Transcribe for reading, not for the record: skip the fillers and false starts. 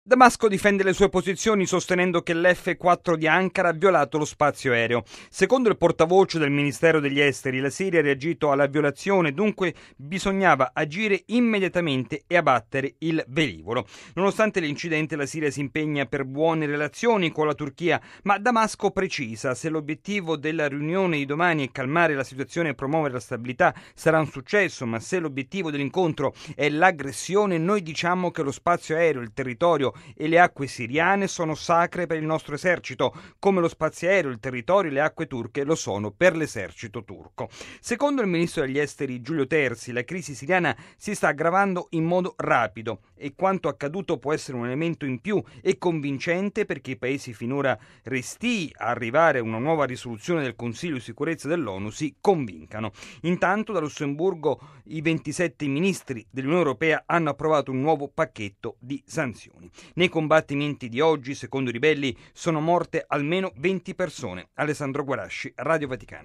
Damasco difende le sue posizioni sostenendo che l'F-4 di Ankara ha violato lo spazio aereo. Secondo il portavoce del Ministero degli Esteri, la Siria ha reagito alla violazione, dunque bisognava agire immediatamente e abbattere il velivolo. Nonostante l'incidente, la Siria si impegna per buone relazioni con la Turchia, ma Damasco precisa: se l'obiettivo della riunione di domani è calmare la situazione e promuovere la stabilità, sarà un successo, ma se l'obiettivo dell'incontro è l'aggressione, noi diciamo che lo spazio aereo, il territorio e le acque siriane sono sacre per il nostro esercito, come lo spazio aereo, il territorio e le acque turche lo sono per l'esercito turco. Secondo il ministro degli esteri Giulio Terzi, la crisi siriana si sta aggravando in modo rapido e quanto accaduto può essere un elemento in più e convincente perché i paesi finora restii a arrivare a una nuova risoluzione del Consiglio di sicurezza dell'ONU si convincano. Intanto da Lussemburgo i 27 ministri dell'Unione Europea hanno approvato un nuovo pacchetto di sanzioni. Nei combattimenti di oggi, secondo i ribelli, sono morte almeno 20 persone. Alessandro Guarasci, Radio Vaticano.